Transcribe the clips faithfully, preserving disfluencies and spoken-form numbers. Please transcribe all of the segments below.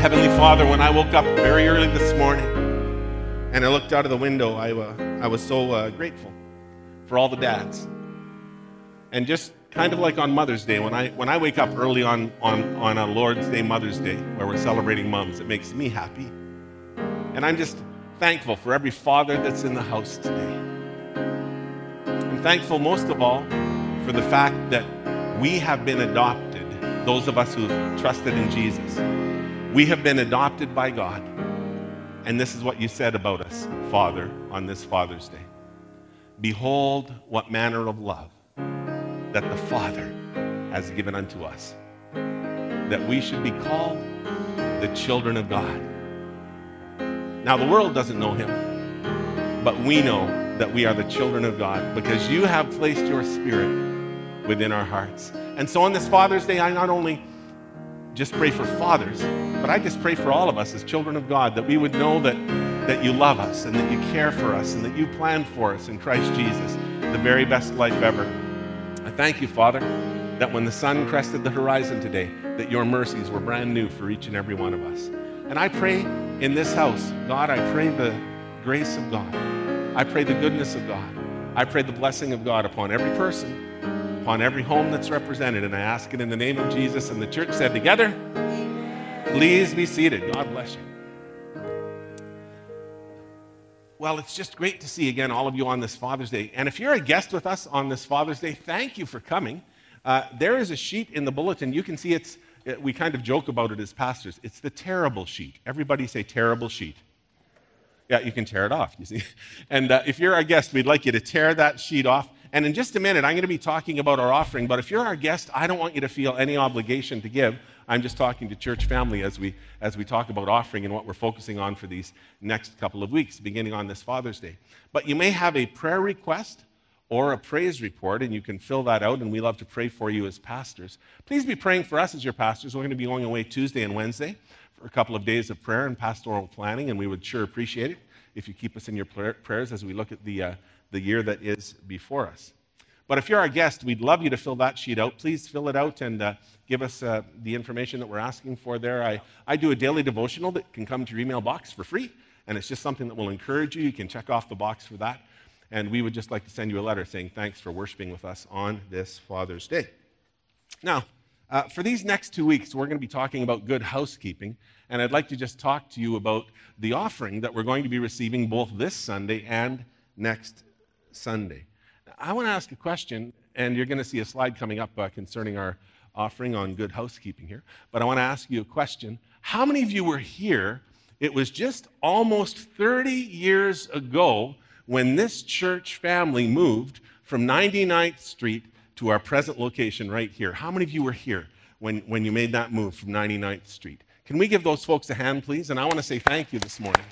Heavenly Father, when I woke up very early this morning and I looked out of the window, I, uh, I was so uh, grateful for all the dads. And just kind of like on Mother's Day, when I when I wake up early on, on, on a Lord's Day, Mother's Day, where we're celebrating moms, it makes me happy. And I'm just thankful for every father that's in the house today. I'm thankful most of all for the fact that we have been adopted, those of us who have trusted in Jesus. We have been adopted by God. And this is what you said about us, Father, on this Father's Day. Behold, what manner of love that the Father has given unto us, that we should be called the children of God. Now, the world doesn't know him, but we know that we are the children of God because you have placed your Spirit within our hearts. And so on this Father's Day, I not only just pray for fathers, but I just pray for all of us as children of God, that we would know that, that you love us and that you care for us and that you plan for us in Christ Jesus, the very best life ever. I thank you, Father, that when the sun crested the horizon today, that your mercies were brand new for each and every one of us. And I pray in this house, God, I pray the grace of God. I pray the goodness of God. I pray the blessing of God upon every person, upon every home that's represented, and I ask it in the name of Jesus. And the church said together, please be seated. God bless you. Well, it's just great to see again all of you on this Father's Day. And if you're a guest with us on this Father's Day, thank you for coming. Uh, there is a sheet in the bulletin. You can see it's, it, we kind of joke about it as pastors. It's the terrible sheet. Everybody say terrible sheet. Yeah, you can tear it off, you see. And uh, if you're our guest, we'd like you to tear that sheet off. And in just a minute, I'm going to be talking about our offering. But if you're our guest, I don't want you to feel any obligation to give. I'm just talking to church family as we as we talk about offering and what we're focusing on for these next couple of weeks, beginning on this Father's Day. But you may have a prayer request or a praise report, and you can fill that out, and we love to pray for you as pastors. Please be praying for us as your pastors. We're going to be going away Tuesday and Wednesday for a couple of days of prayer and pastoral planning, and we would sure appreciate it if you keep us in your prayers as we look at the, uh, the year that is before us. But if you're our guest, we'd love you to fill that sheet out. Please fill it out and uh, give us uh, the information that we're asking for there. I, I do a daily devotional that can come to your email box for free, and it's just something that will encourage you. You can check off the box for that. And we would just like to send you a letter saying thanks for worshiping with us on this Father's Day. Now, uh, for these next two weeks, we're going to be talking about good housekeeping, and I'd like to just talk to you about the offering that we're going to be receiving both this Sunday and next Sunday. I want to ask a question, and you're going to see a slide coming up uh, concerning our offering on good housekeeping here, but I want to ask you a question. How many of you were here? It was just almost thirty years ago when this church family moved from ninety-ninth Street to our present location right here. How many of you were here when, when you made that move from ninety-ninth Street? Can we give those folks a hand, please? And I want to say thank you this morning.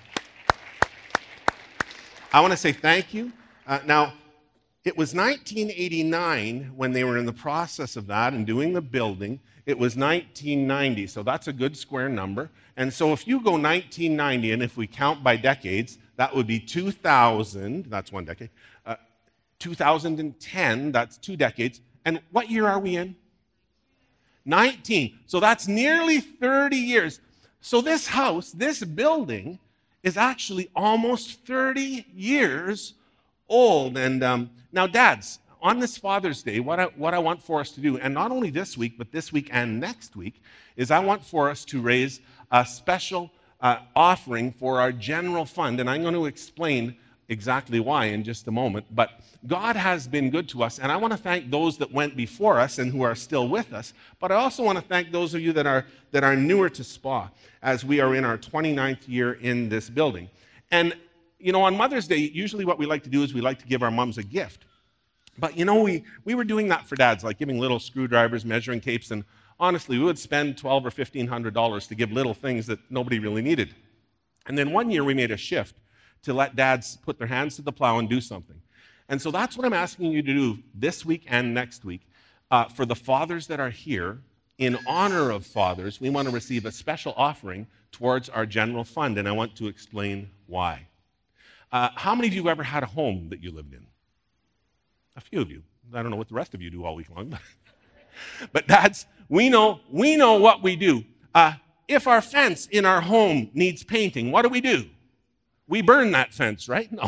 I want to say thank you. Uh, now, it was nineteen eighty-nine when they were in the process of that and doing the building. It was nineteen ninety, so that's a good square number. And so if you go nineteen ninety, and if we count by decades, that would be two thousand, that's one decade, uh, two thousand ten, that's two decades. And what year are we in? nineteen. So that's nearly thirty years. So this house, this building, is actually almost thirty years old. And um, now, dads, on this Father's Day, what I, what I want for us to do, and not only this week, but this week and next week, is I want for us to raise a special uh, offering for our general fund. And I'm going to explain exactly why in just a moment. But God has been good to us, and I want to thank those that went before us and who are still with us. But I also want to thank those of you that are that are newer to S P A as we are in our twenty-ninth year in this building. And you know, on Mother's Day, usually what we like to do is we like to give our moms a gift. But you know, we we were doing that for dads, like giving little screwdrivers, measuring tapes, and honestly, we would spend twelve hundred dollars or fifteen hundred dollars to give little things that nobody really needed. And then one year we made a shift to let dads put their hands to the plow and do something. And so that's what I'm asking you to do this week and next week. Uh, for the fathers that are here, in honor of fathers, we want to receive a special offering towards our general fund, and I want to explain why. Uh, how many of you have ever had a home that you lived in? A few of you. I don't know what the rest of you do all week long. But, but dads, we know, we know what we do. Uh, if our fence in our home needs painting, what do we do? We burn that fence, right? No,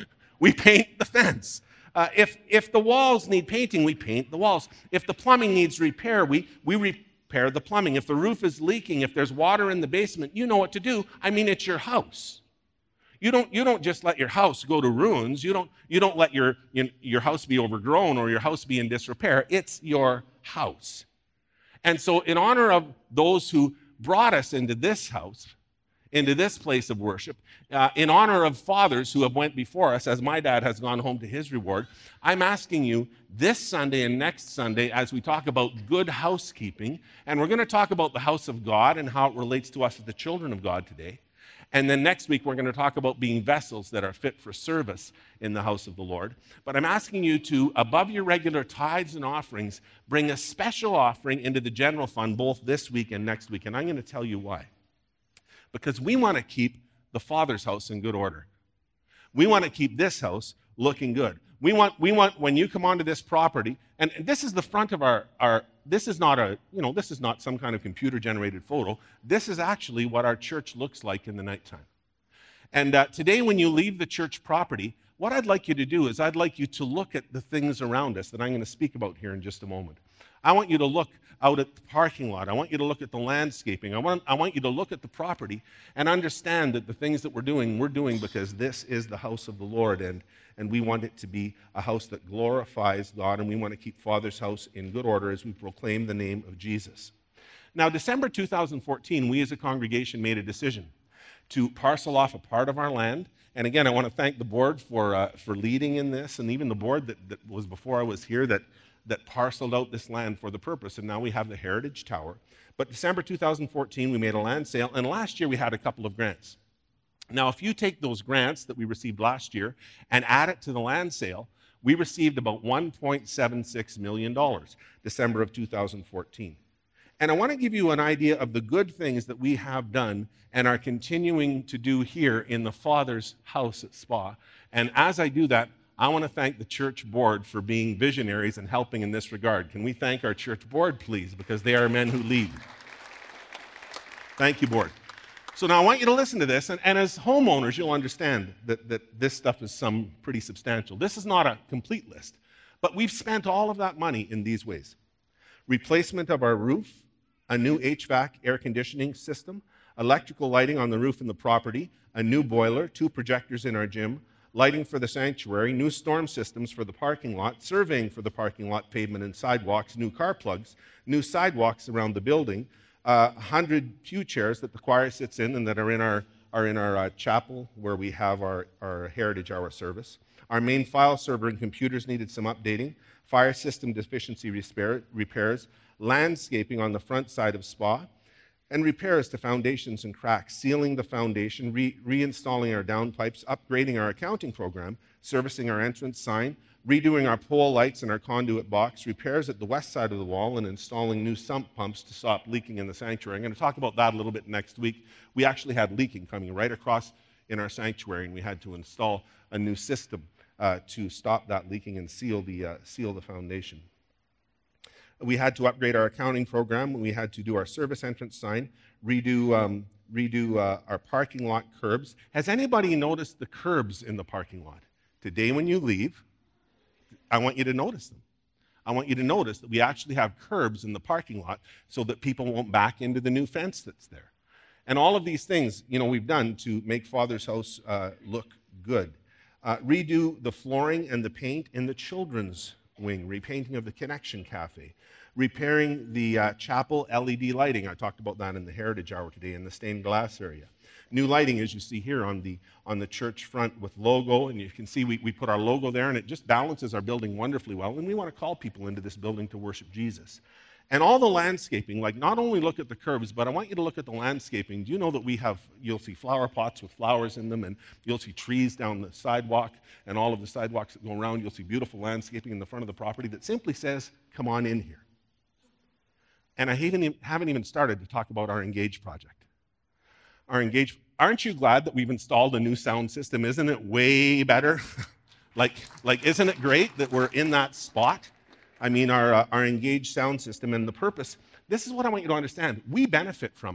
we paint the fence. Uh, if, if the walls need painting, we paint the walls. If the plumbing needs repair, we, we repair the plumbing. If the roof is leaking, if there's water in the basement, you know what to do. I mean, it's your house. You don't, you don't just let your house go to ruins. You don't, you don't let your, your house be overgrown or your house be in disrepair. It's your house. And so in honor of those who brought us into this house, into this place of worship, uh, in honor of fathers who have went before us, as my dad has gone home to his reward, I'm asking you this Sunday and next Sunday as we talk about good housekeeping, and we're going to talk about the house of God and how it relates to us as the children of God today. And then next week, we're going to talk about being vessels that are fit for service in the house of the Lord. But I'm asking you to, above your regular tithes and offerings, bring a special offering into the general fund both this week and next week. And I'm going to tell you why. Because we want to keep the Father's house in good order. We want to keep this house looking good. We want, we want when you come onto this property, and this is the front of our, our, this is not a, you know, this is not some kind of computer-generated photo. This is actually what our church looks like in the nighttime. And uh, today when you leave the church property, what I'd like you to do is I'd like you to look at the things around us that I'm going to speak about here in just a moment. I want you to look out at the parking lot. I want you to look at the landscaping. I want, I want you to look at the property and understand that the things that we're doing, we're doing because this is the house of the Lord, and, and we want it to be a house that glorifies God, and we want to keep Father's house in good order as we proclaim the name of Jesus. Now, December two thousand fourteen, we as a congregation made a decision to parcel off a part of our land. And again, I want to thank the board for, uh, for leading in this, and even the board that, that was before I was here that that parceled out this land for the purpose, and now we have the Heritage Tower. But December two thousand fourteen, we made a land sale, and last year we had a couple of grants. Now, if you take those grants that we received last year and add it to the land sale, we received about one point seven six million dollars, December of two thousand fourteen. And I want to give you an idea of the good things that we have done and are continuing to do here in the Father's house at Spa. And as I do that, I want to thank the church board for being visionaries and helping in this regard. Can we thank our church board, please? Because they are men who lead. Thank you, board. So now I want you to listen to this, and, and as homeowners, you'll understand that, that this stuff is some pretty substantial. This is not a complete list, but we've spent all of that money in these ways. Replacement of our roof, a new H V A C air conditioning system, electrical lighting on the roof and the property, a new boiler, two projectors in our gym, lighting for the sanctuary, new storm systems for the parking lot, surveying for the parking lot, pavement and sidewalks, new car plugs, new sidewalks around the building, uh, one hundred pew chairs that the choir sits in and that are in our, are in our uh, chapel where we have our, our Heritage Hour service. Our main file server and computers needed some updating, fire system deficiency repair, repairs, landscaping on the front side of Spa, and repairs to foundations and cracks, sealing the foundation, re- reinstalling our downpipes, upgrading our accounting program, servicing our entrance sign, redoing our pole lights and our conduit box, repairs at the west side of the wall, and installing new sump pumps to stop leaking in the sanctuary. I'm going to talk about that a little bit next week. We actually had leaking coming right across in our sanctuary, and we had to install a new system uh, to stop that leaking and seal the, uh, seal the foundation. We had to upgrade our accounting program. We had to do our service entrance sign, redo, um, redo uh, our parking lot curbs. Has anybody noticed the curbs in the parking lot? Today when you leave, I want you to notice them. I want you to notice that we actually have curbs in the parking lot so that people won't back into the new fence that's there. And all of these things, you know, we've done to make Father's house uh, look good. Uh, redo the flooring and the paint in the children's wing, repainting of the Connection Cafe, repairing the uh, chapel L E D lighting. I talked about that in the Heritage Hour today in the stained glass area. New lighting, as you see here on the on the church front with logo, and you can see we, we put our logo there, and it just balances our building wonderfully well, and we want to call people into this building to worship Jesus. And all the landscaping, like not only look at the curbs, but I want you to look at the landscaping. Do you know that we have, you'll see flower pots with flowers in them, and you'll see trees down the sidewalk, and all of the sidewalks that go around, you'll see beautiful landscaping in the front of the property that simply says, come on in here. And I haven't, haven't even started to talk about our Engage project. Our Engage, aren't you glad that we've installed a new sound system? Isn't it way better? like, like, isn't it great that we're in that spot? I mean, our, uh, our Engage sound system and the purpose, this is what I want you to understand. We benefit from it,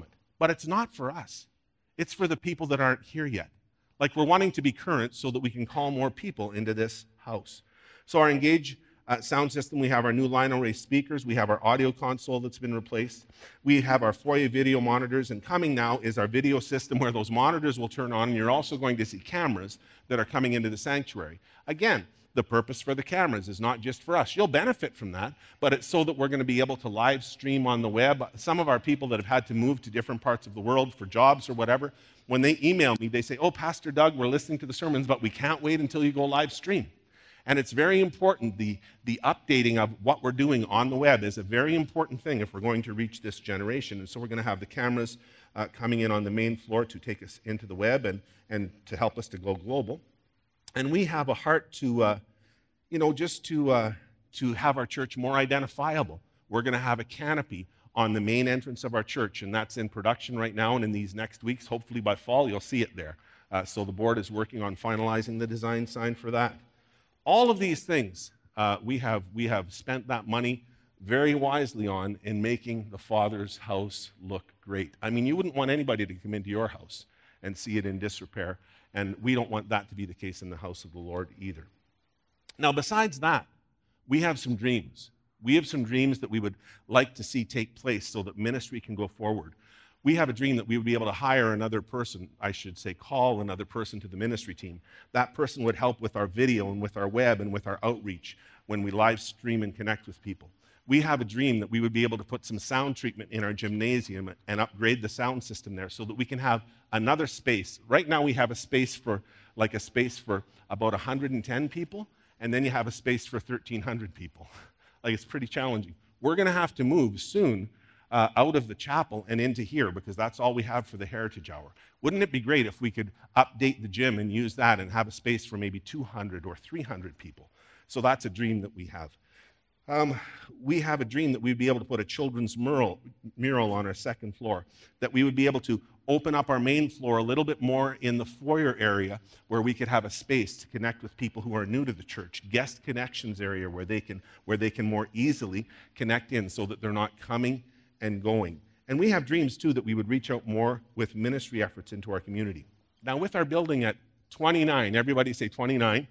but it's not for us. It's for the people that aren't here yet. Like, we're wanting to be current so that we can call more people into this house. So our Engage uh, sound system, we have our new Lionel Ray speakers, we have our audio console that's been replaced, we have our foyer video monitors, and coming now is our video system where those monitors will turn on, and you're also going to see cameras that are coming into the sanctuary. Again, the purpose for the cameras is not just for us. You'll benefit from that, but it's so that we're going to be able to live stream on the web. Some of our people that have had to move to different parts of the world for jobs or whatever, when they email me, they say, oh, Pastor Doug, we're listening to the sermons, but we can't wait until you go live stream. And it's very important. The, the updating of what we're doing on the web is a very important thing if we're going to reach this generation. And so we're going to have the cameras uh, coming in on the main floor to take us into the web and, and to help us to go global. And we have a heart to, uh, you know, just to, uh, to have our church more identifiable. We're going to have a canopy on the main entrance of our church, and that's in production right now, and in these next weeks, hopefully by fall, you'll see it there. Uh, so the board is working on finalizing the design sign for that. All of these things, uh, we have, we have spent that money very wisely on in making the Father's house look great. I mean, you wouldn't want anybody to come into your house and see it in disrepair. And we don't want that to be the case in the house of the Lord either. Now, besides that, we have some dreams. We have some dreams that we would like to see take place so that ministry can go forward. We have a dream that we would be able to hire another person, I should say, call another person to the ministry team. That person would help with our video and with our web and with our outreach when we live stream and connect with people. We have a dream that we would be able to put some sound treatment in our gymnasium and upgrade the sound system there so that we can have another space. Right now we have a space for, like a space for about one hundred ten people, and then you have a space for thirteen hundred people. Like, it's pretty challenging. We're going to have to move soon uh, out of the chapel and into here because that's all we have for the Heritage Hour. Wouldn't it be great if we could update the gym and use that and have a space for maybe two hundred or three hundred people? So that's a dream that we have. Um, we have a dream that we'd be able to put a children's mural, mural on our second floor, that we would be able to open up our main floor a little bit more in the foyer area where we could have a space to connect with people who are new to the church, guest connections area where they can, where they can more easily connect in so that they're not coming and going. And we have dreams, too, that we would reach out more with ministry efforts into our community. Now, with our building at twenty-nine, everybody say twenty-nine,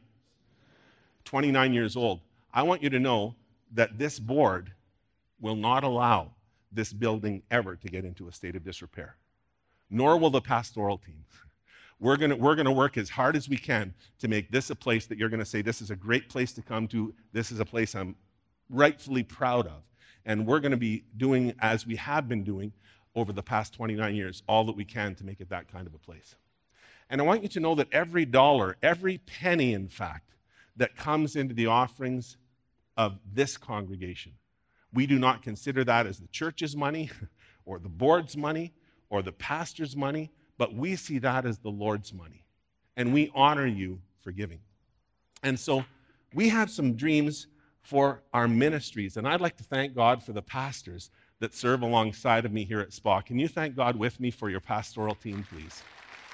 twenty-nine years old, I want you to know that this board will not allow this building ever to get into a state of disrepair, nor will the pastoral team. We're going we're gonna work as hard as we can to make this a place that you're going to say, this is a great place to come to, this is a place I'm rightfully proud of. And we're going to be doing, as we have been doing over the past twenty-nine years, all that we can to make it that kind of a place. And I want you to know that every dollar, every penny, in fact, that comes into the offerings of this congregation, we do not consider that as the church's money or the board's money or the pastor's money, but we see that as the Lord's money. And we honor you for giving. And so we have some dreams for our ministries, and I'd like to thank God for the pastors that serve alongside of me here at S P A. Can you thank God with me for your pastoral team, please?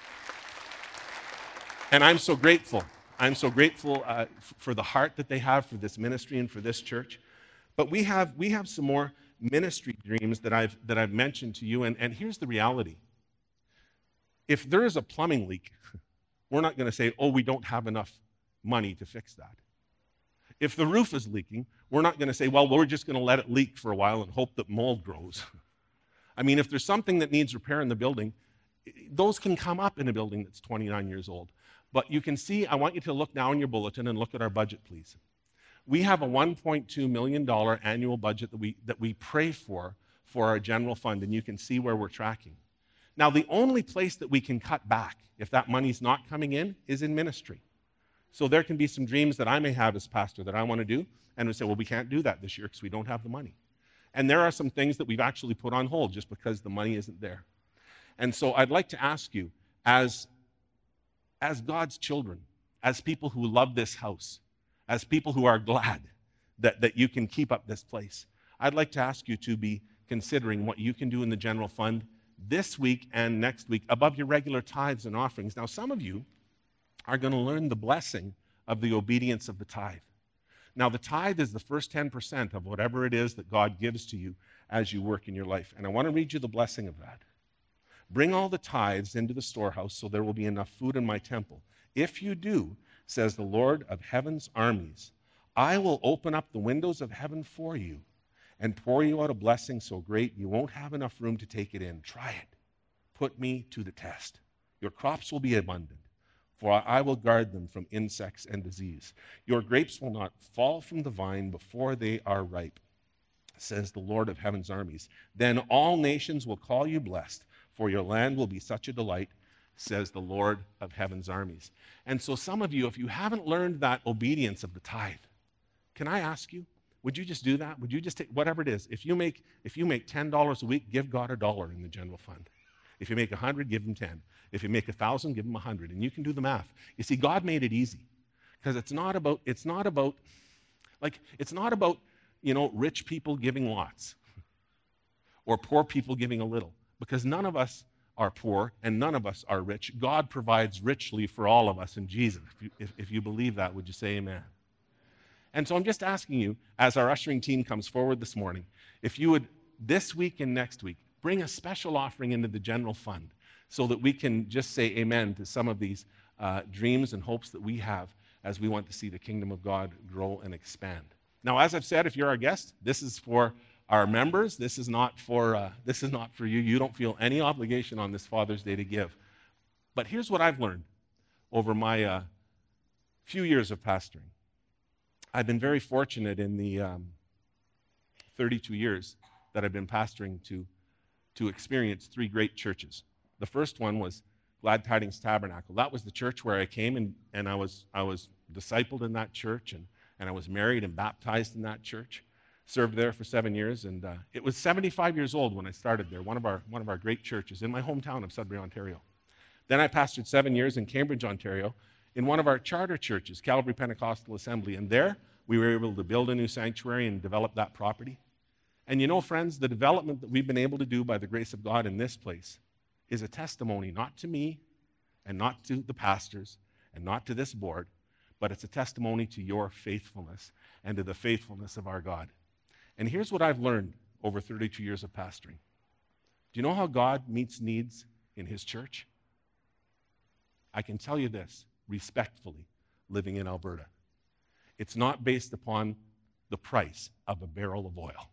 And I'm so grateful. I'm so grateful uh, f- for the heart that they have for this ministry and for this church. But we have we have some more ministry dreams that I've that I've mentioned to you, and, and here's the reality. If there is a plumbing leak, we're not going to say, oh, we don't have enough money to fix that. If the roof is leaking, we're not going to say, well, we're just going to let it leak for a while and hope that mold grows. I mean, if there's something that needs repair in the building, those can come up in a building that's twenty-nine years old. But you can see, I want you to look now in your bulletin and look at our budget, please. We have a one point two million dollars annual budget that we, that we pray for for our general fund, and you can see where we're tracking. Now, the only place that we can cut back, if that money's not coming in, is in ministry. So there can be some dreams that I may have as pastor that I want to do, and we say, well, we can't do that this year because we don't have the money. And there are some things that we've actually put on hold just because the money isn't there. And so I'd like to ask you, as, as God's children, as people who love this house, as people who are glad that, that you can keep up this place, I'd like to ask you to be considering what you can do in the general fund this week and next week above your regular tithes and offerings. Now, some of you are going to learn the blessing of the obedience of the tithe. Now, the tithe is the first ten percent of whatever it is that God gives to you as you work in your life. And I want to read you the blessing of that. Bring all the tithes into the storehouse, so there will be enough food in my temple. If you do, says the Lord of heaven's armies, I will open up the windows of heaven for you and pour you out a blessing so great you won't have enough room to take it in. Try it. Put me to the test. Your crops will be abundant, for I will guard them from insects and disease. Your grapes will not fall from the vine before they are ripe, says the Lord of heaven's armies. Then all nations will call you blessed, for your land will be such a delight, says the Lord of heaven's armies. And so some of you, if you haven't learned that obedience of the tithe, can I ask you, would you just do that? Would you just take whatever it is? If you make if you make ten dollars a week, give God a dollar in the general fund. If you make one hundred, give him ten. If you make one thousand, give him one hundred. And you can do the math. You see, God made it easy, because it's not about it's not about like it's not about, you know, rich people giving lots or poor people giving a little, because none of us are poor and none of us are rich. God provides richly for all of us in Jesus. If you, if, if you believe that, would you say amen? And so I'm just asking you, as our ushering team comes forward this morning, if you would, this week and next week, bring a special offering into the general fund so that we can just say amen to some of these uh, dreams and hopes that we have as we want to see the kingdom of God grow and expand. Now, as I've said, if you're our guest, this is for our members. This is not for uh, this is not for you. You don't feel any obligation on this Father's Day to give. But here's what I've learned over my uh, few years of pastoring. I've been very fortunate in the um, thirty-two years that I've been pastoring to, to experience three great churches. The first one was Glad Tidings Tabernacle. That was the church where I came and, and I was I was discipled in that church, and, and I was married and baptized in that church. Served there for seven years, and uh, it was seventy-five years old when I started there, one of our one of our great churches in my hometown of Sudbury, Ontario. Then I pastored seven years in Cambridge, Ontario, in one of our charter churches, Calvary Pentecostal Assembly, and there we were able to build a new sanctuary and develop that property. And you know, friends, the development that we've been able to do by the grace of God in this place is a testimony, not to me and not to the pastors and not to this board, but it's a testimony to your faithfulness and to the faithfulness of our God. And here's what I've learned over thirty-two years of pastoring. Do you know how God meets needs in his church? I can tell you this, respectfully, living in Alberta. It's not based upon the price of a barrel of oil.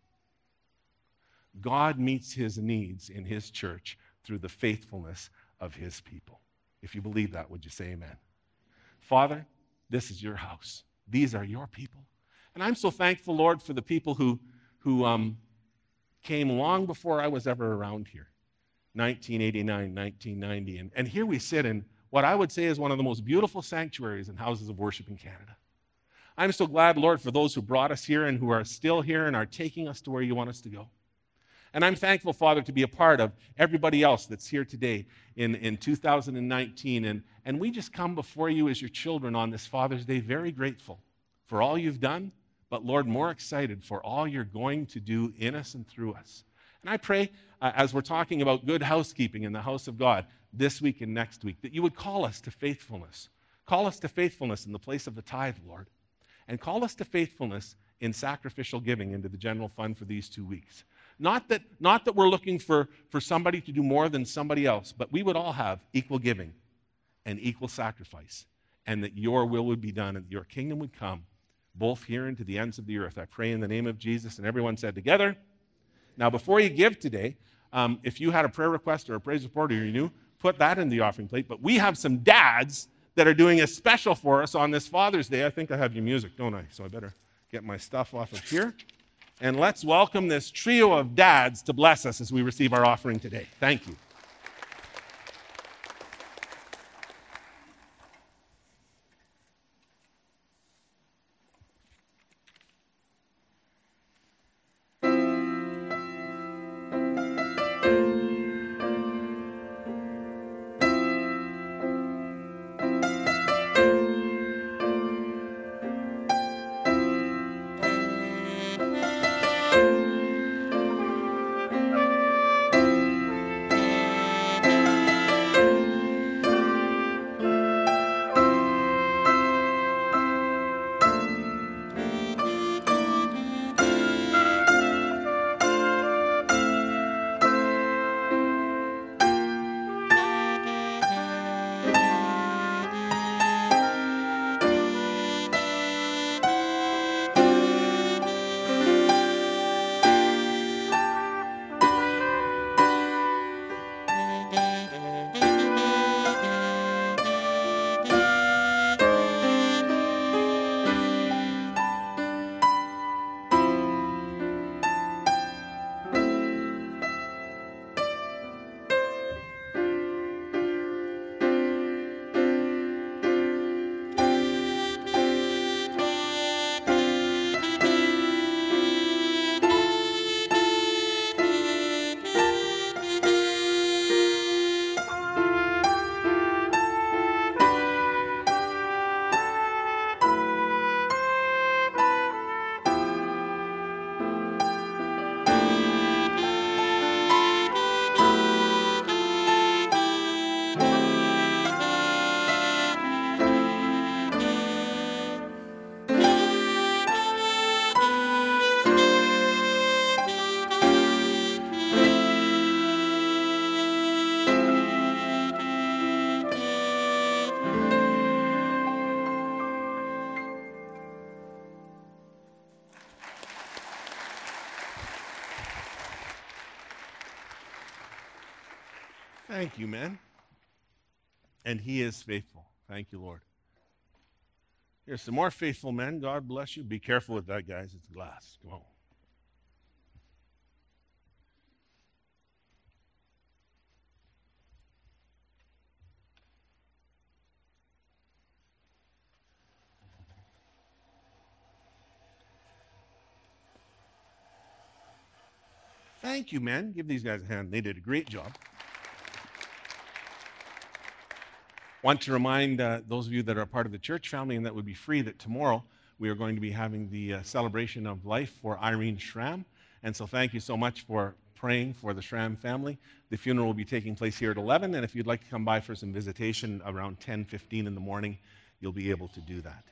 God meets his needs in his church through the faithfulness of his people. If you believe that, would you say amen? Father, this is your house. These are your people. And I'm so thankful, Lord, for the people who, who um, came long before I was ever around here, nineteen eighty-nine, nineteen ninety. And, and here we sit in what I would say is one of the most beautiful sanctuaries and houses of worship in Canada. I'm so glad, Lord, for those who brought us here and who are still here and are taking us to where you want us to go. And I'm thankful, Father, to be a part of everybody else that's here today in, in two thousand nineteen. And, and we just come before you as your children on this Father's Day, very grateful for all you've done, but, Lord, more excited for all you're going to do in us and through us. And I pray, uh, as we're talking about good housekeeping in the house of God this week and next week, that you would call us to faithfulness. Call us to faithfulness in the place of the tithe, Lord. And call us to faithfulness in sacrificial giving into the general fund for these two weeks. Not that, not that we're looking for, for somebody to do more than somebody else, but we would all have equal giving and equal sacrifice, and that your will would be done and your kingdom would come, both here and to the ends of the earth. I pray in the name of Jesus, and everyone said together. Now, before you give today, um, if you had a prayer request or a praise report or you knew, put that in the offering plate. But we have some dads that are doing a special for us on this Father's Day. I think I have your music, don't I? So I better get my stuff off of here. And let's welcome this trio of dads to bless us as we receive our offering today. Thank you. Thank you, man. And he is faithful. Thank you, Lord. Here's some more faithful men. God bless you. Be careful with that, guys. It's glass. Come on. Thank you, men. Give these guys a hand. They did a great job. Want to remind uh, those of you that are part of the church family and that would be free that tomorrow we are going to be having the uh, celebration of life for Irene Schramm. And so thank you so much for praying for the Schramm family. The funeral will be taking place here at eleven, and if you'd like to come by for some visitation around ten fifteen in the morning, you'll be able to do that.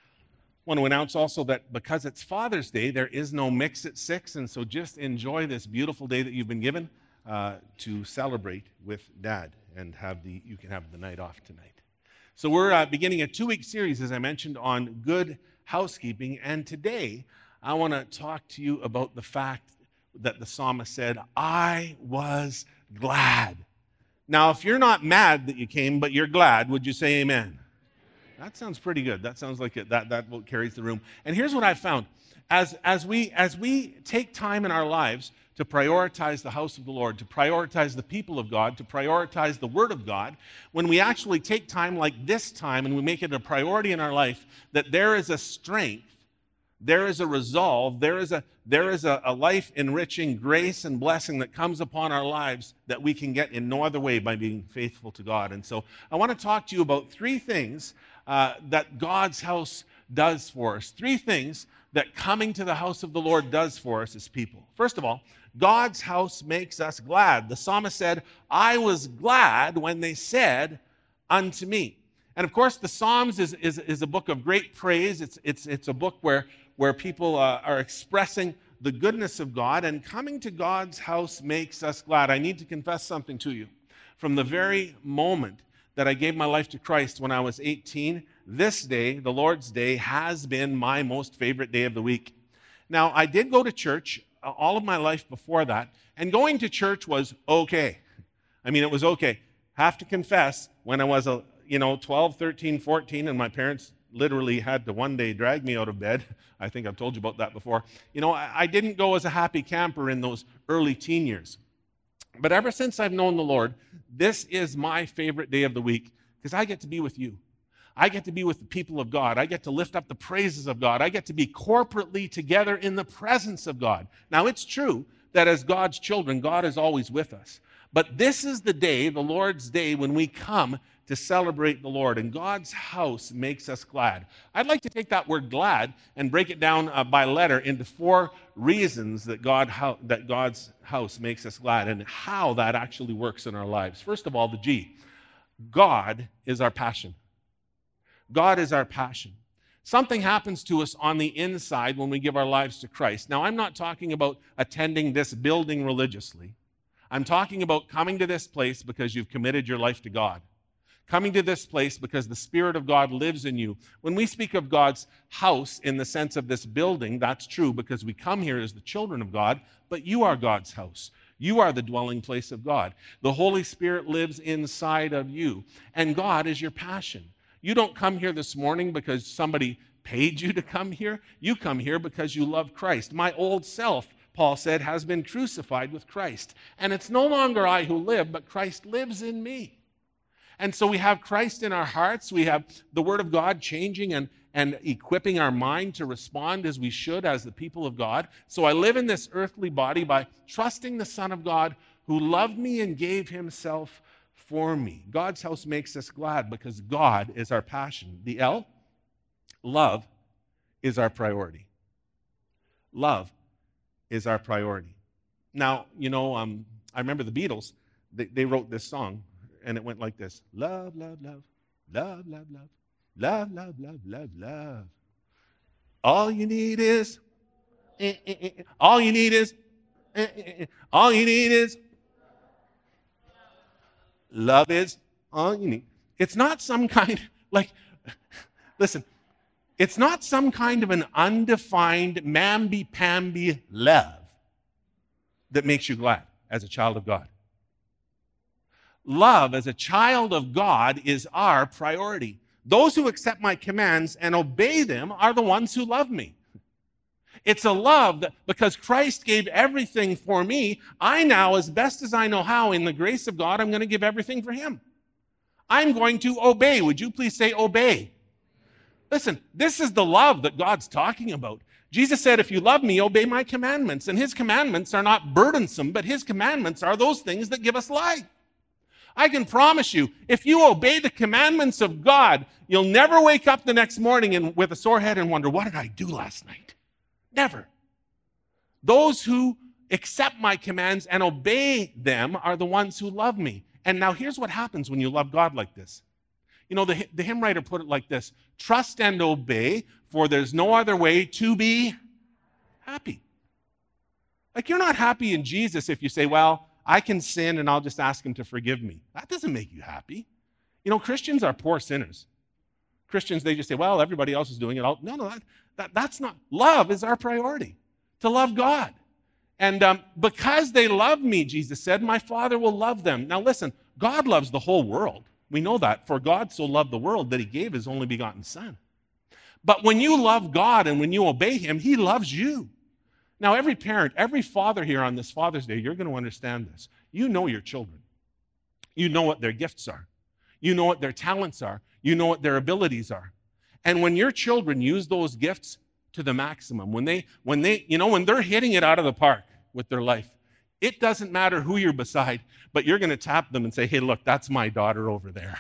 I want to announce also that because it's Father's Day, there is no mix at six, and so just enjoy this beautiful day that you've been given uh, to celebrate with Dad, and have the you can have the night off tonight. So we're uh, beginning a two-week series, as I mentioned, on good housekeeping, and today I want to talk to you about the fact that the psalmist said, I was glad. Now, if you're not mad that you came, but you're glad, would you say amen? That sounds pretty good. That sounds like it. That, that what carries the room. And here's what I've found. As, as, we, as we take time in our lives to prioritize the house of the Lord, to prioritize the people of God, to prioritize the Word of God, when we actually take time like this time and we make it a priority in our life, that there is a strength, there is a resolve, there is a, there is a, a life-enriching grace and blessing that comes upon our lives that we can get in no other way by being faithful to God. And so I want to talk to you about three things uh, that God's house does for us. Three things that coming to the house of the Lord does for us as people. First of all, God's house makes us glad. The psalmist said, I was glad when they said unto me. And of course, the Psalms is, is, is a book of great praise. It's, it's, it's a book where, where people uh, are expressing the goodness of God, and coming to God's house makes us glad. I need to confess something to you. From the very moment that I gave my life to Christ when I was eighteen, this day, the Lord's Day, has been my most favorite day of the week. Now, I did go to church all of my life before that, and going to church was okay. I mean, it was okay. Have to confess, when I was, a, you know, twelve, thirteen, fourteen, and my parents literally had to one day drag me out of bed. I think I've told you about that before. You know, I, I didn't go as a happy camper in those early teen years. But ever since I've known the Lord, this is my favorite day of the week, because I get to be with you. I get to be with the people of God. I get to lift up the praises of God. I get to be corporately together in the presence of God. Now, it's true that as God's children, God is always with us. But this is the day, the Lord's Day, when we come to celebrate the Lord, and God's house makes us glad. I'd like to take that word glad and break it down uh, by letter into four reasons that, God ho- that God's house makes us glad, and how that actually works in our lives. First of all, the G. God is our passion. God is our passion. Something happens to us on the inside when we give our lives to Christ. Now, I'm not talking about attending this building religiously. I'm talking about coming to this place because you've committed your life to God. Coming to this place because the Spirit of God lives in you. When we speak of God's house in the sense of this building, that's true because we come here as the children of God, but you are God's house. You are the dwelling place of God. The Holy Spirit lives inside of you, and God is your passion. You don't come here this morning because somebody paid you to come here. You come here because you love Christ. My old self, Paul said, has been crucified with Christ. And it's no longer I who live, but Christ lives in me. And so we have Christ in our hearts. We have the Word of God changing and, and equipping our mind to respond as we should as the people of God. So I live in this earthly body by trusting the Son of God who loved me and gave himself for me. God's house makes us glad because God is our passion. The L, love is our priority. Love is our priority. Now, you know, um, I remember the Beatles, they, they wrote this song, and it went like this. Love, love, love, love, love, love, love, love, love, love, love. All you need is, eh, eh, eh, all you need is, eh, eh, eh, all you need is, love is all you need. It's not some kind, like, listen, it's not some kind of an undefined mamby-pamby love that makes you glad as a child of God. love as a child of God is our priority. Those who accept my commands and obey them are the ones who love me. It's a love that because Christ gave everything for me, I now, as best as I know how, in the grace of God, I'm going to give everything for him. I'm going to obey. Would you please say obey? Listen, this is the love that God's talking about. Jesus said, if you love me, obey my commandments. And his commandments are not burdensome, but his commandments are those things that give us life. I can promise you, if you obey the commandments of God, you'll never wake up the next morning and, with a sore head and wonder, what did I do last night? Never. Those who accept my commands and obey them are the ones who love me. And now here's what happens when you love God like this. You know, the, the hymn writer put it like this: trust and obey, for there's no other way to be happy. Like, you're not happy in Jesus if you say, well, I can sin and I'll just ask him to forgive me. That doesn't make you happy. You know, Christians are poor sinners. Christians, they just say, well, everybody else is doing it. I'll, no, no, that, that, that's not. Love is our priority, to love God. And um, because they love me, Jesus said, my Father will love them. Now listen, God loves the whole world. We know that. For God so loved the world that he gave his only begotten Son. But when you love God and when you obey him, he loves you. Now, every parent, every father here on this Father's Day, you're going to understand this. You know your children. You know what their gifts are. You know what their talents are. You know what their abilities are. And when your children use those gifts to the maximum, when they, when they, you know, when they're hitting it out of the park with their life, it doesn't matter who you're beside, but you're going to tap them and say, hey, look, that's my daughter over there.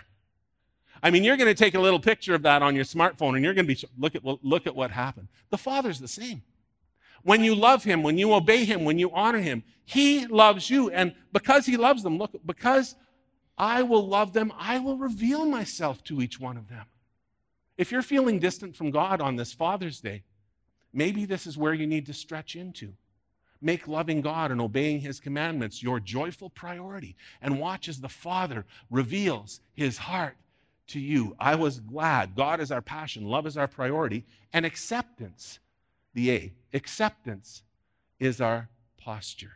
I mean, you're going to take a little picture of that on your smartphone and you're going to be, look at, look at what happened. The Father's the same. When you love him, when you obey him, when you honor him, he loves you. And because he loves them, look, because I will love them, I will reveal myself to each one of them. If you're feeling distant from God on this Father's Day, maybe this is where you need to stretch into. Make loving God and obeying his commandments your joyful priority, and watch as the Father reveals his heart to you. I was glad. God is our passion. Love is our priority. And acceptance, the A, acceptance is our posture.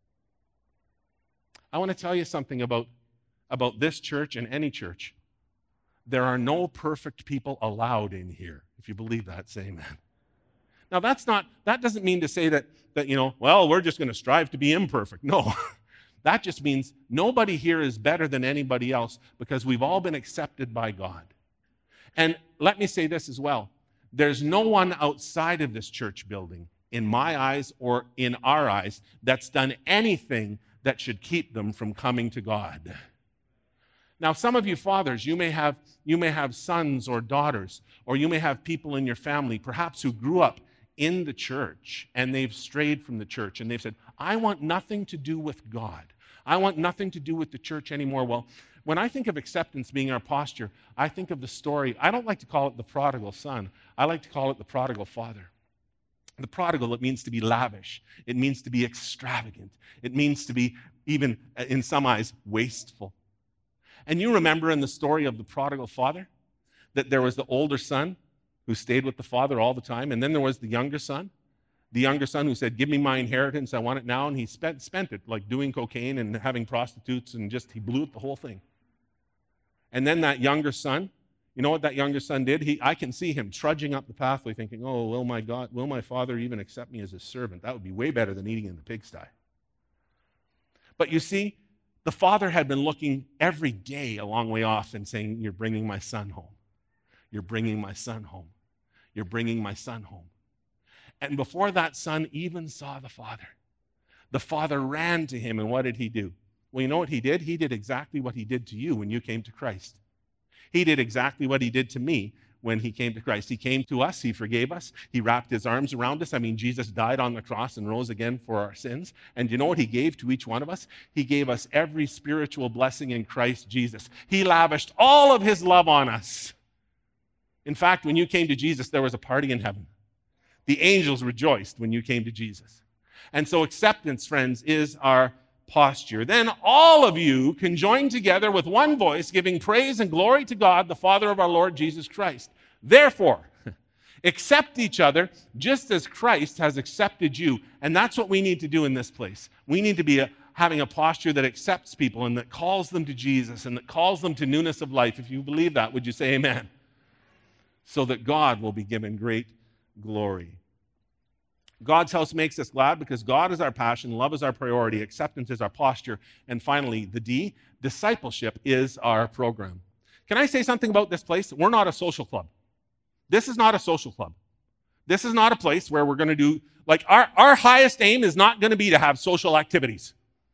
I want to tell you something about, about this church and any church. There are no perfect people allowed in here. If you believe that, say amen. Now, that's not, that doesn't mean to say that, that, you know, well, we're just going to strive to be imperfect. No, that just means nobody here is better than anybody else because we've all been accepted by God. And let me say this as well. There's no one outside of this church building, in my eyes or in our eyes, that's done anything that should keep them from coming to God. Now, some of you fathers, you may have, you may have sons or daughters, or you may have people in your family, perhaps who grew up in the church and they've strayed from the church and they've said, I want nothing to do with God. I want nothing to do with the church anymore. Well, when I think of acceptance being our posture, I think of the story. I don't like to call it the prodigal son. I like to call it the prodigal father. The prodigal, it means to be lavish. It means to be extravagant. It means to be, even in some eyes, wasteful. And you remember in the story of the prodigal father that there was the older son who stayed with the father all the time, and then there was the younger son. The younger son who said, give me my inheritance, I want it now, and he spent, spent it like doing cocaine and having prostitutes, and just, he blew it the whole thing. And then that younger son, you know what that younger son did? He, I can see him trudging up the pathway thinking, oh, will my God, will my father even accept me as his servant? That would be way better than eating in the pigsty. But you see, the father had been looking every day a long way off and saying, you're bringing my son home. You're bringing my son home. You're bringing my son home. And before that son even saw the father, the father ran to him, and what did he do? Well, you know what he did? He did exactly what he did to you when you came to Christ. He did exactly what he did to me when he came to Christ. He came to us. He forgave us. He wrapped his arms around us. I mean, Jesus died on the cross and rose again for our sins. And you know what he gave to each one of us? He gave us every spiritual blessing in Christ Jesus. He lavished all of his love on us. In fact, when you came to Jesus, there was a party in heaven. The angels rejoiced when you came to Jesus. And so acceptance, friends, is our posture. Then all of you can join together with one voice, giving praise and glory to God, the Father of our Lord Jesus Christ. Therefore, accept each other just as Christ has accepted you. And that's what we need to do in this place. We need to be a, having a posture that accepts people and that calls them to Jesus and that calls them to newness of life. If you believe that, would you say amen? So that God will be given great glory. God's house makes us glad because God is our passion, love is our priority, acceptance is our posture, and finally, the D, discipleship is our program. Can I say something about this place? We're not a social club. This is not a social club. This is not a place where we're going to do, like, our, our highest aim is not going to be to have social activities.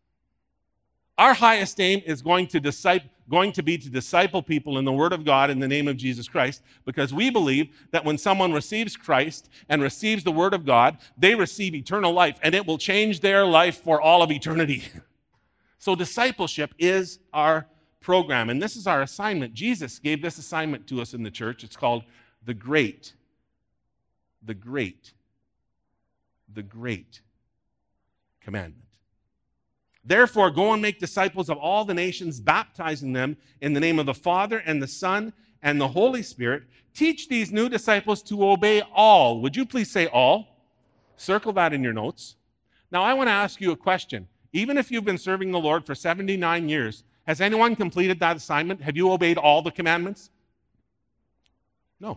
Our highest aim is going to disciple, going to be to disciple people in the Word of God in the name of Jesus Christ, because we believe that when someone receives Christ and receives the Word of God, they receive eternal life, and it will change their life for all of eternity. So discipleship is our program, and this is our assignment. Jesus gave this assignment to us in the church. It's called the Great, the Great, the Great Commandment. Therefore, go and make disciples of all the nations, baptizing them in the name of the Father and the Son and the Holy Spirit. Teach these new disciples to obey all. Would you please say all? Circle that in your notes. Now, I want to ask you a question. Even if you've been serving the Lord for seventy-nine years, has anyone completed that assignment? Have you obeyed all the commandments? No.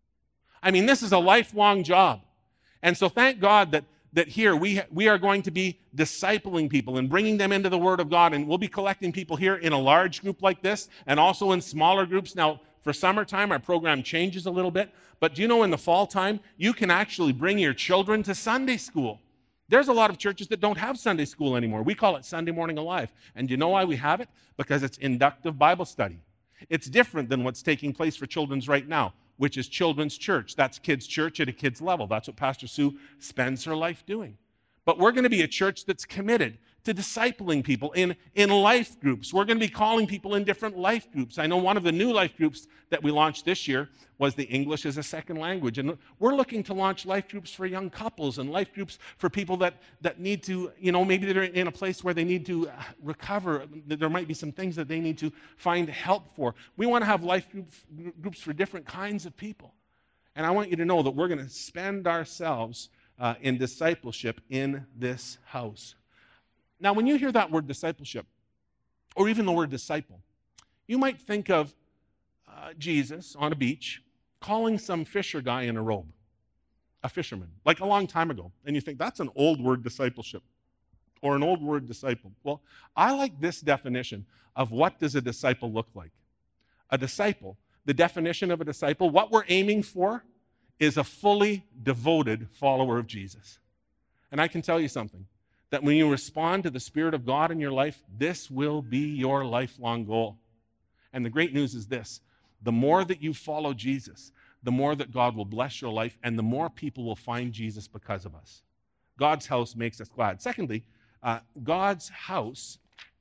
I mean, this is a lifelong job. And so thank God that that here we, we are going to be discipling people and bringing them into the Word of God, and we'll be collecting people here in a large group like this and also in smaller groups. Now, for summertime, our program changes a little bit, but do you know in the fall time, you can actually bring your children to Sunday school. There's a lot of churches that don't have Sunday school anymore. We call it Sunday Morning Alive. And do you know why we have it? Because it's inductive Bible study. It's different than what's taking place for children's right now, which is children's church. That's kids' church at a kid's level. That's what Pastor Sue spends her life doing. But we're going to be a church that's committed to discipling people in, in life groups. We're going to be calling people in different life groups. I know one of the new life groups that we launched this year was the English as a Second Language. And we're looking to launch life groups for young couples and life groups for people that, that need to, you know, maybe they're in a place where they need to recover. There might be some things that they need to find help for. We want to have life groups, groups for different kinds of people. And I want you to know that we're going to spend ourselves uh, in discipleship in this house. Now, when you hear that word discipleship, or even the word disciple, you might think of uh, Jesus on a beach calling some fisher guy in a robe, a fisherman, like a long time ago. And you think, that's an old word, discipleship, or an old word, disciple. Well, I like this definition of what does a disciple look like. A disciple, the definition of a disciple, what we're aiming for is a fully devoted follower of Jesus. And I can tell you something, that when you respond to the Spirit of God in your life, this will be your lifelong goal. And the great news is this: the more that you follow Jesus, the more that God will bless your life, and the more people will find Jesus because of us. God's house makes us glad. Secondly, uh, God's house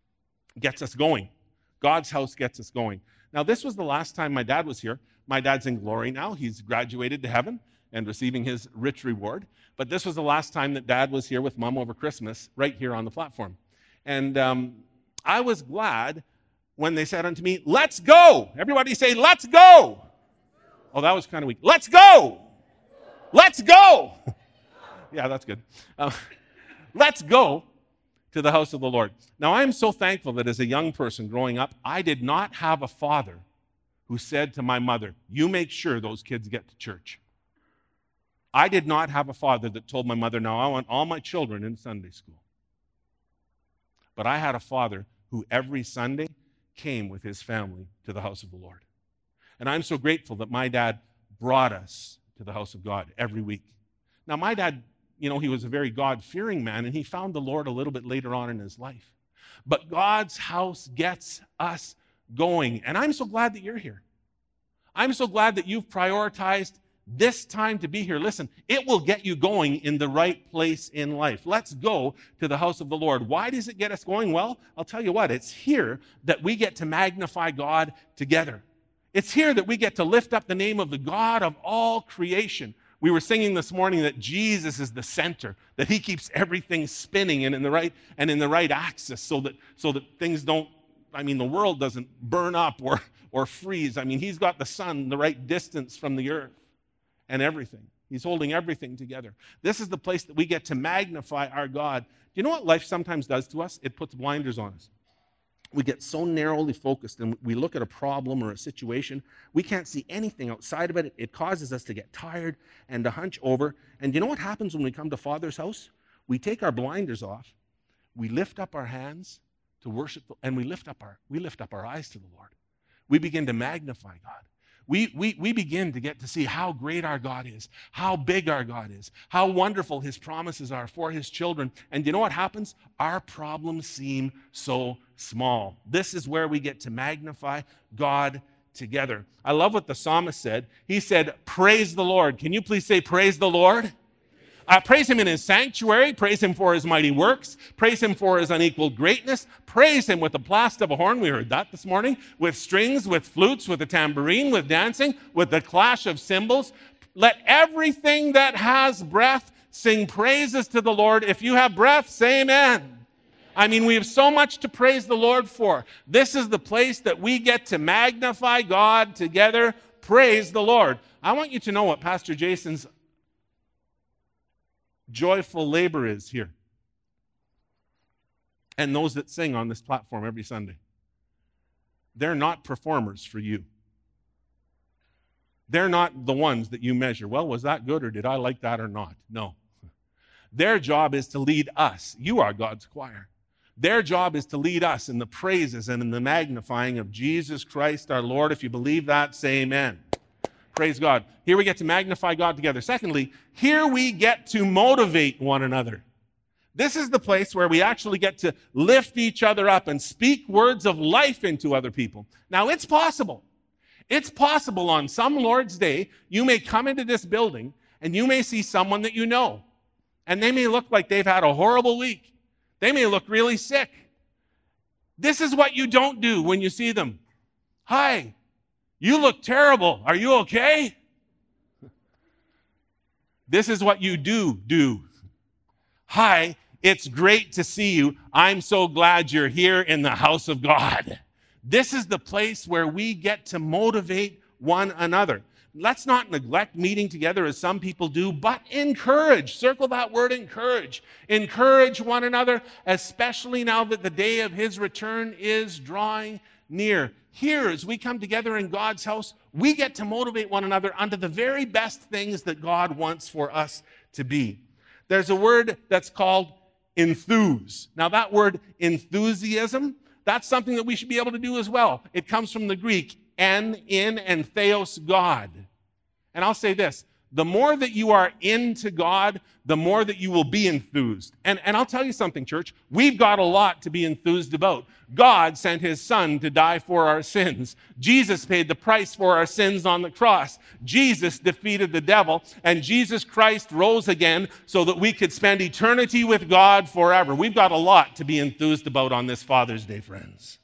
gets us going. God's house gets us going. Now, this was the last time my dad was here. My dad's in glory now. He's graduated to heaven and receiving his rich reward. But this was the last time that Dad was here with Mom over Christmas, right here on the platform. And um, I was glad when they said unto me, let's go. Everybody say, let's go. Oh, that was kind of weak. Let's go. Let's go. Yeah, that's good. Uh, let's go to the house of the Lord. Now, I am so thankful that as a young person growing up, I did not have a father who said to my mother, you make sure those kids get to church. I did not have a father that told my mother, now I want all my children in Sunday school. But I had a father who every Sunday came with his family to the house of the Lord. And I'm so grateful that my dad brought us to the house of God every week. Now, my dad, you know, he was a very God-fearing man, and he found the Lord a little bit later on in his life. But God's house gets us going. And I'm so glad that you're here. I'm so glad that you've prioritized this time to be here. Listen, it will get you going in the right place in life. Let's go to the house of the Lord. Why does it get us going? Well, I'll tell you what, it's here that we get to magnify God together. It's here that we get to lift up the name of the God of all creation. We were singing this morning that Jesus is the center, that he keeps everything spinning and in the right and in the right axis so that so that things don't, I mean, the world doesn't burn up or or freeze. I mean, he's got the sun the right distance from the earth. And everything. He's holding everything together. This is the place that we get to magnify our God. Do you know what life sometimes does to us? It puts blinders on us. We get so narrowly focused and we look at a problem or a situation, we can't see anything outside of it. It causes us to get tired and to hunch over. And you know what happens when we come to Father's house? We take our blinders off, we lift up our hands to worship, and we lift up our, we lift up our eyes to the Lord. We begin to magnify God. We, we, we begin to get to see how great our God is, how big our God is, how wonderful his promises are for his children. And you know what happens? Our problems seem so small. This is where we get to magnify God together. I love what the psalmist said. He said, praise the Lord. Can you please say, praise the Lord? Uh, praise him in his sanctuary. Praise him for his mighty works. Praise him for his unequaled greatness. Praise him with the blast of a horn. We heard that this morning. With strings, with flutes, with a tambourine, with dancing, with the clash of cymbals. Let everything that has breath sing praises to the Lord. If you have breath, say amen. I mean, we have so much to praise the Lord for. This is the place that we get to magnify God together. Praise the Lord. I want you to know what Pastor Jason's joyful labor is here. And those that sing on this platform every Sunday. They're not performers for you. They're not the ones that you measure. Well, was that good or did I like that or not? No. Their job is to lead us. You are God's choir. Their job is to lead us in the praises and in the magnifying of Jesus Christ our Lord. If you believe that, say amen. Praise God. Here we get to magnify God together. Secondly, here we get to motivate one another. This is the place where we actually get to lift each other up and speak words of life into other people. Now, it's possible. It's possible on some Lord's Day, you may come into this building and you may see someone that you know. And they may look like they've had a horrible week. They may look really sick. This is what you don't do when you see them. Hi. You look terrible. Are you okay? This is what you do do. Hi, it's great to see you. I'm so glad you're here in the house of God. This is the place where we get to motivate one another. Let's not neglect meeting together as some people do, but encourage. Circle that word, encourage. Encourage one another, especially now that the day of his return is drawing near. Here, as we come together in God's house, we get to motivate one another unto the very best things that God wants for us to be. There's a word that's called enthuse. Now, that word enthusiasm, that's something that we should be able to do as well. It comes from the Greek, en, in, and theos, God. And I'll say this, the more that you are into God, the more that you will be enthused. And, and I'll tell you something, church. We've got a lot to be enthused about. God sent his son to die for our sins. Jesus paid the price for our sins on the cross. Jesus defeated the devil, and Jesus Christ rose again so that we could spend eternity with God forever. We've got a lot to be enthused about on this Father's Day, friends.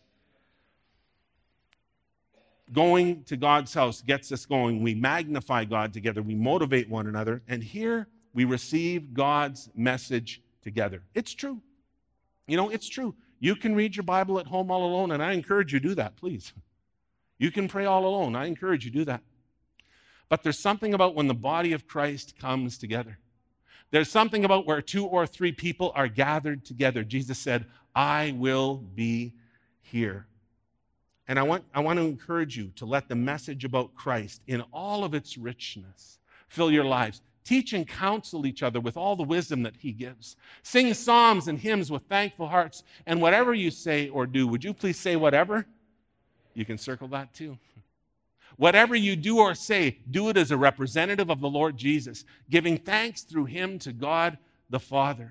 Going to God's house gets us going. We magnify God together. We motivate one another. And here we receive God's message together. It's true. You know, it's true. You can read your Bible at home all alone, and I encourage you to do that, please. You can pray all alone. I encourage you to do that. But there's something about when the body of Christ comes together. There's something about where two or three people are gathered together. Jesus said, I will be here. And I want, I want to encourage you to let the message about Christ in all of its richness fill your lives. Teach and counsel each other with all the wisdom that he gives. Sing psalms and hymns with thankful hearts. And whatever you say or do, would you please say whatever? You can circle that too. Whatever you do or say, do it as a representative of the Lord Jesus, giving thanks through him to God the Father.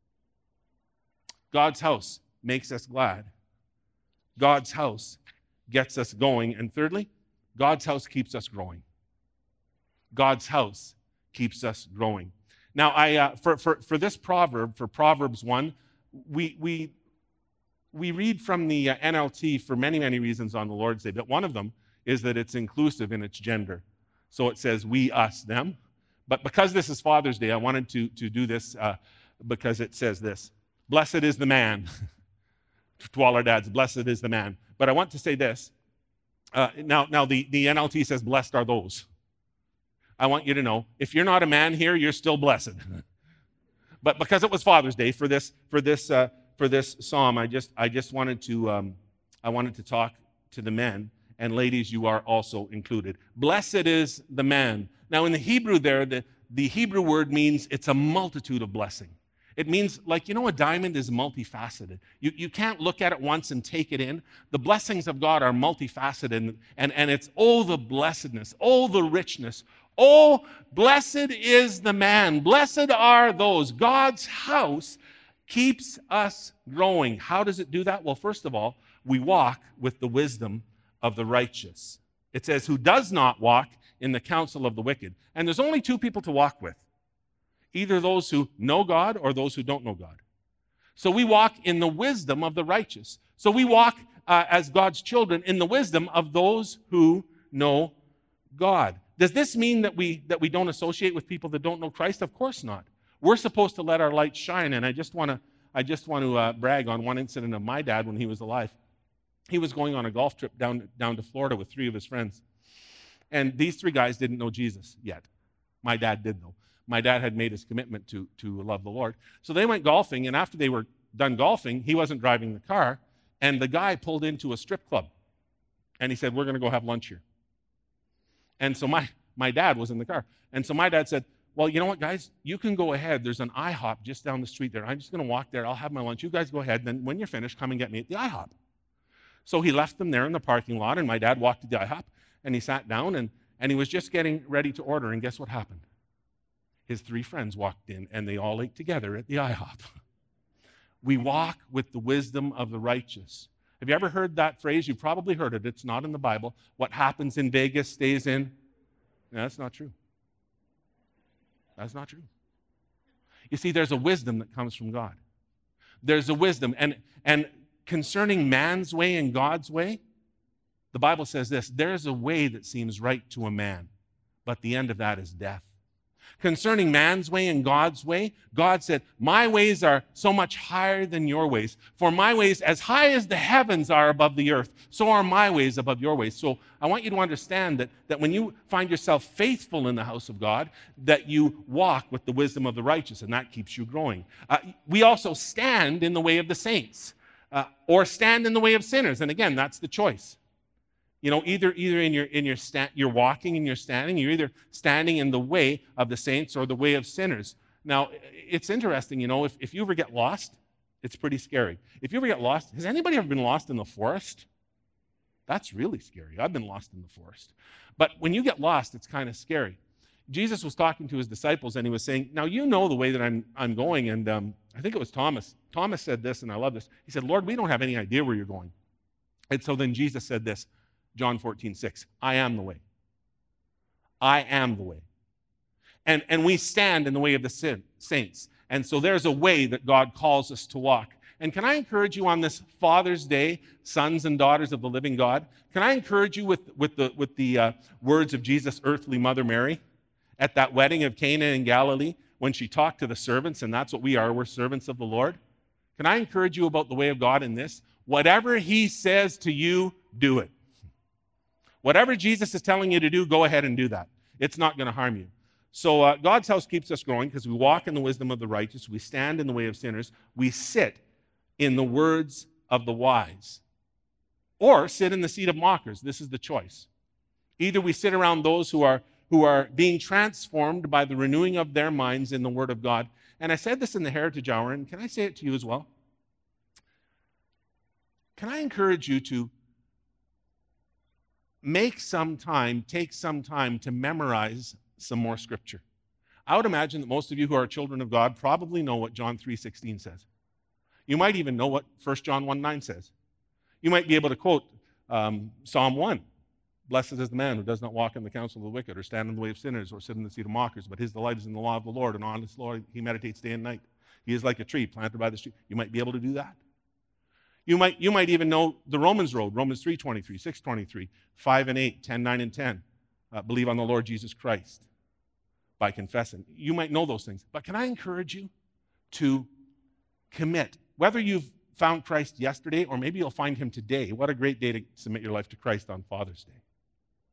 God's house makes us glad. God's house gets us going. And thirdly, God's house keeps us growing. God's house keeps us growing. Now, I uh, for, for, for this proverb, for Proverbs one, we, we, we read from the uh, N L T for many, many reasons on the Lord's Day, but one of them is that it's inclusive in its gender. So it says we, us, them. But because this is Father's Day, I wanted to, to do this uh, because it says this. Blessed is the man. To all our dads, blessed is the man. But I want to say this. Uh, now, now the, the N L T says, blessed are those. I want you to know, if you're not a man here, you're still blessed. But because it was Father's Day for this for this uh, for this psalm, I just I just wanted to um, I wanted to talk to the men, and ladies, you are also included. Blessed is the man. Now, in the Hebrew, there the the Hebrew word means it's a multitude of blessing. It means, like, you know, a diamond is multifaceted. You, you can't look at it once and take it in. The blessings of God are multifaceted, and, and, and it's, oh, the blessedness, oh, the richness. Oh, blessed is the man. Blessed are those. God's house keeps us growing. How does it do that? Well, first of all, we walk with the wisdom of the righteous. It says, who does not walk in the counsel of the wicked. And there's only two people to walk with. Either those who know God or those who don't know God. So we walk in the wisdom of the righteous. So we walk uh, as God's children in the wisdom of those who know God. Does this mean that we that we don't associate with people that don't know Christ? Of course not. We're supposed to let our light shine. And I just want to I just want to uh, brag on one incident of my dad when he was alive. He was going on a golf trip down down to Florida with three of his friends, and these three guys didn't know Jesus yet. My dad did though. My dad had made his commitment to, to love the Lord. So they went golfing, and after they were done golfing, he wasn't driving the car, and the guy pulled into a strip club. And he said, we're going to go have lunch here. And so my, my dad was in the car. And so my dad said, well, you know what, guys? You can go ahead. There's an IHOP just down the street there. I'm just going to walk there. I'll have my lunch. You guys go ahead. And then when you're finished, come and get me at the IHOP. So he left them there in the parking lot, and my dad walked to the IHOP, and he sat down, and, and he was just getting ready to order, and guess what happened? His three friends walked in, and they all ate together at the IHOP. We walk with the wisdom of the righteous. Have you ever heard that phrase? You've probably heard it. It's not in the Bible. What happens in Vegas stays in? No, that's not true. That's not true. You see, there's a wisdom that comes from God. There's a wisdom. And, and concerning man's way and God's way, the Bible says this, there's a way that seems right to a man, but the end of that is death. Concerning man's way and God's way, God said, my ways are so much higher than your ways. For my ways, as high as the heavens are above the earth, so are my ways above your ways. So I want you to understand that, that when you find yourself faithful in the house of God, that you walk with the wisdom of the righteous, and that keeps you growing. Uh, we also stand in the way of the saints, uh, or stand in the way of sinners. And again, that's the choice. You know, either either in your in your sta- you're walking and you're standing, you're either standing in the way of the saints or the way of sinners. Now, it's interesting, you know, if, if you ever get lost, it's pretty scary. If you ever get lost, has anybody ever been lost in the forest? That's really scary. I've been lost in the forest. But when you get lost, it's kind of scary. Jesus was talking to his disciples, and he was saying, now you know the way that I'm I'm going, and um, I think it was Thomas. Thomas said this, and I love this. He said, Lord, we don't have any idea where you're going. And so then Jesus said this, John fourteen six, I am the way. I am the way. And, and we stand in the way of the sin, saints. And so there's a way that God calls us to walk. And can I encourage you on this Father's Day, sons and daughters of the living God, can I encourage you with, with the, with the uh, words of Jesus' earthly mother Mary at that wedding of Cana in Galilee when she talked to the servants, and that's what we are, we're servants of the Lord. Can I encourage you about the way of God in this? Whatever he says to you, do it. Whatever Jesus is telling you to do, go ahead and do that. It's not going to harm you. So uh, God's house keeps us growing because we walk in the wisdom of the righteous. We stand in the way of sinners. We sit in the words of the wise. Or sit in the seat of mockers. This is the choice. Either we sit around those who are, who are being transformed by the renewing of their minds in the Word of God. And I said this in the Heritage Hour, and can I say it to you as well? Can I encourage you to make some time, take some time to memorize some more scripture? I would imagine that most of you who are children of God probably know what John three sixteen says. You might even know what First John one nine says. You might be able to quote um, Psalm one. Blessed is the man who does not walk in the counsel of the wicked, or stand in the way of sinners, or sit in the seat of mockers, but his delight is in the law of the Lord, and on his law he meditates day and night. He is like a tree planted by the stream. You might be able to do that. You might, you might even know the Romans road, Romans three twenty-three, six twenty-three, five and eight, ten, nine and ten. Uh, believe on the Lord Jesus Christ by confessing. You might know those things. But can I encourage you to commit? Whether you've found Christ yesterday or maybe you'll find him today. What a great day to submit your life to Christ on Father's Day.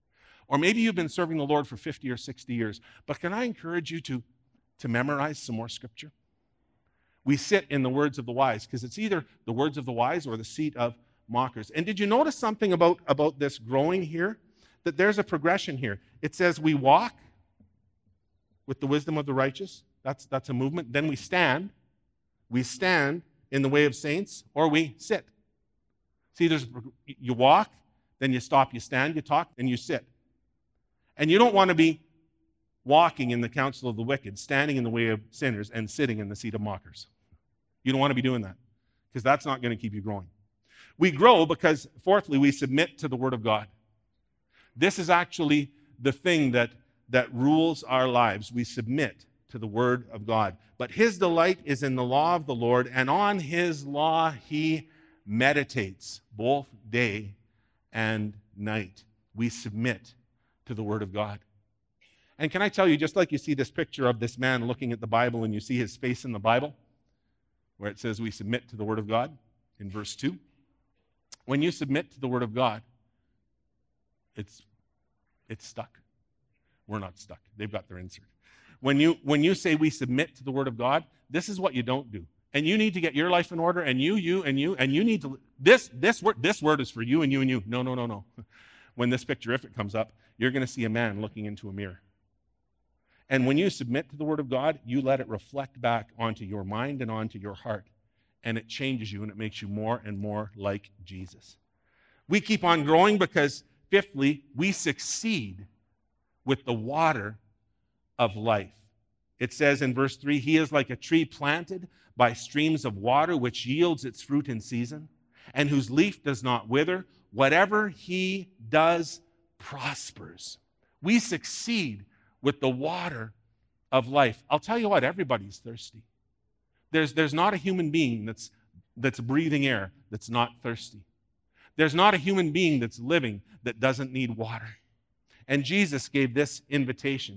Or maybe you've been serving the Lord for fifty or sixty years. But can I encourage you to, to memorize some more scripture? We sit in the words of the wise, because it's either the words of the wise or the seat of mockers. And did you notice something about, about this growing here? That there's a progression here. It says we walk with the wisdom of the righteous. That's, that's a movement. Then we stand. We stand in the way of saints, or we sit. See, there's you walk, then you stop, you stand, you talk, and you sit. And you don't want to be walking in the counsel of the wicked, standing in the way of sinners, and sitting in the seat of mockers. You don't want to be doing that, because that's not going to keep you growing. We grow because, fourthly, we submit to the Word of God. This is actually the thing that, that rules our lives. We submit to the Word of God. But his delight is in the law of the Lord, and on his law he meditates both day and night. We submit to the Word of God. And can I tell you, just like you see this picture of this man looking at the Bible and you see his face in the Bible, where it says we submit to the Word of God in verse two, when you submit to the Word of God, it's, it's stuck. We're not stuck. They've got their insert. When you, when you say we submit to the Word of God, this is what you don't do. And you need to get your life in order, and you, you, and you, and you need to, this, this word, this word is for you and you and you. No, no, no, no. When this picture, if it comes up, you're going to see a man looking into a mirror. And when you submit to the Word of God, you let it reflect back onto your mind and onto your heart. And it changes you, and it makes you more and more like Jesus. We keep on growing because, fifthly, we succeed with the water of life. It says in verse three, he is like a tree planted by streams of water, which yields its fruit in season, and whose leaf does not wither. Whatever he does prospers. We succeed with the water of life. I'll tell you what, everybody's thirsty. There's, there's not a human being that's, that's breathing air that's not thirsty. There's not a human being that's living that doesn't need water. And Jesus gave this invitation.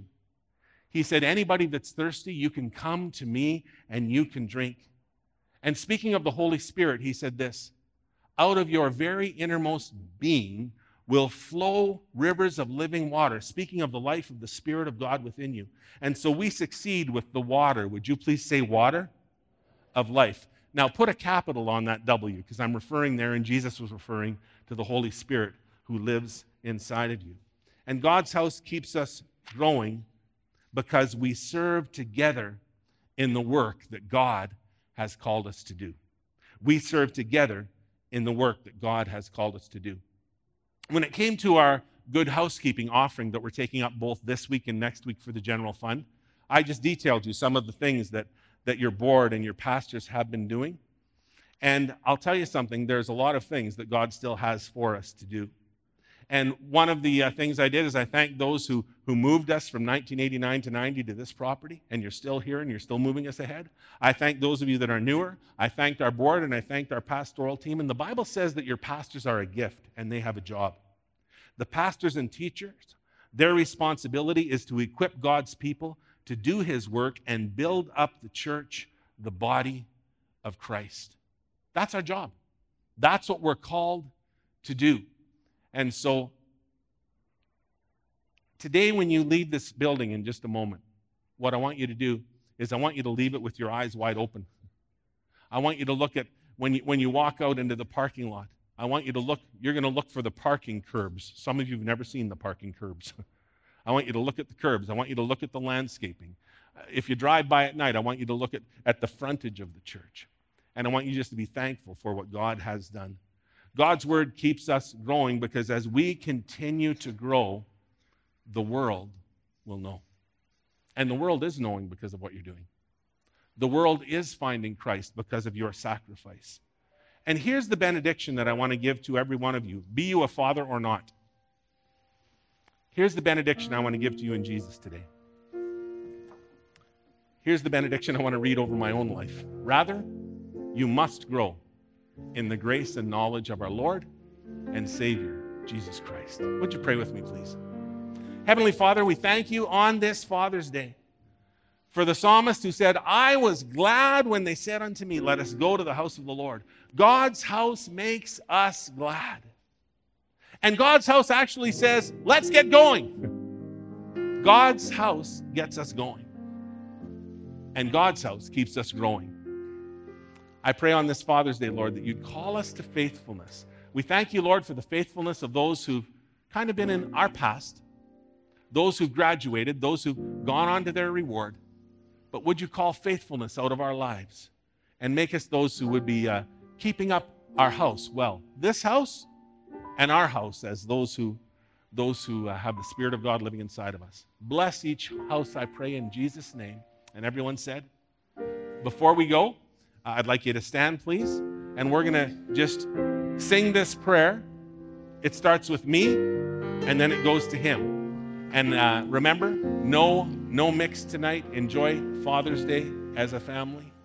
He said, anybody that's thirsty, you can come to me and you can drink. And speaking of the Holy Spirit, he said this, out of your very innermost being will flow rivers of living water, speaking of the life of the Spirit of God within you. And so we succeed with the water. Would you please say water of life? Now put a capital on that W, because I'm referring there, and Jesus was referring to the Holy Spirit who lives inside of you. And God's house keeps us growing because we serve together in the work that God has called us to do. We serve together in the work that God has called us to do. When it came to our good housekeeping offering that we're taking up both this week and next week for the general fund, I just detailed you some of the things that, that your board and your pastors have been doing. And I'll tell you something, there's a lot of things that God still has for us to do. And one of the uh, things I did is I thanked those who, who moved us from nineteen eighty-nine to ninety to this property, and you're still here and you're still moving us ahead. I thank those of you that are newer. I thanked our board and I thanked our pastoral team. And the Bible says that your pastors are a gift and they have a job. The pastors and teachers, their responsibility is to equip God's people to do his work and build up the church, the body of Christ. That's our job. That's what we're called to do. And so today, when you leave this building in just a moment, what I want you to do is I want you to leave it with your eyes wide open. I want you to look at, when you, when you walk out into the parking lot, I want you to look, you're going to look for the parking curbs. Some of you have never seen the parking curbs. I want you to look at the curbs. I want you to look at the landscaping. If you drive by at night, I want you to look at, at the frontage of the church. And I want you just to be thankful for what God has done. God's word keeps us growing because as we continue to grow, the world will know. And the world is knowing because of what you're doing. The world is finding Christ because of your sacrifice. And here's the benediction that I want to give to every one of you, be you a father or not. Here's the benediction I want to give to you in Jesus today. Here's the benediction I want to read over my own life. Rather, you must grow in the grace and knowledge of our Lord and Savior, Jesus Christ. Would you pray with me, please? Heavenly Father, we thank you on this Father's Day for the psalmist who said, I was glad when they said unto me, let us go to the house of the Lord. God's house makes us glad. And God's house actually says, let's get going. God's house gets us going. And God's house keeps us growing. I pray on this Father's Day, Lord, that you'd call us to faithfulness. We thank you, Lord, for the faithfulness of those who've kind of been in our past, those who've graduated, those who've gone on to their reward. But would you call faithfulness out of our lives and make us those who would be uh, keeping up our house well, this house and our house, as those who those who uh, have the Spirit of God living inside of us. Bless each house, I pray, in Jesus' name. And everyone said, before we go, uh, I'd like you to stand, please, and we're going to just sing this prayer. It starts with me, and then it goes to him. And uh, remember, no, no mix tonight. Enjoy Father's Day as a family.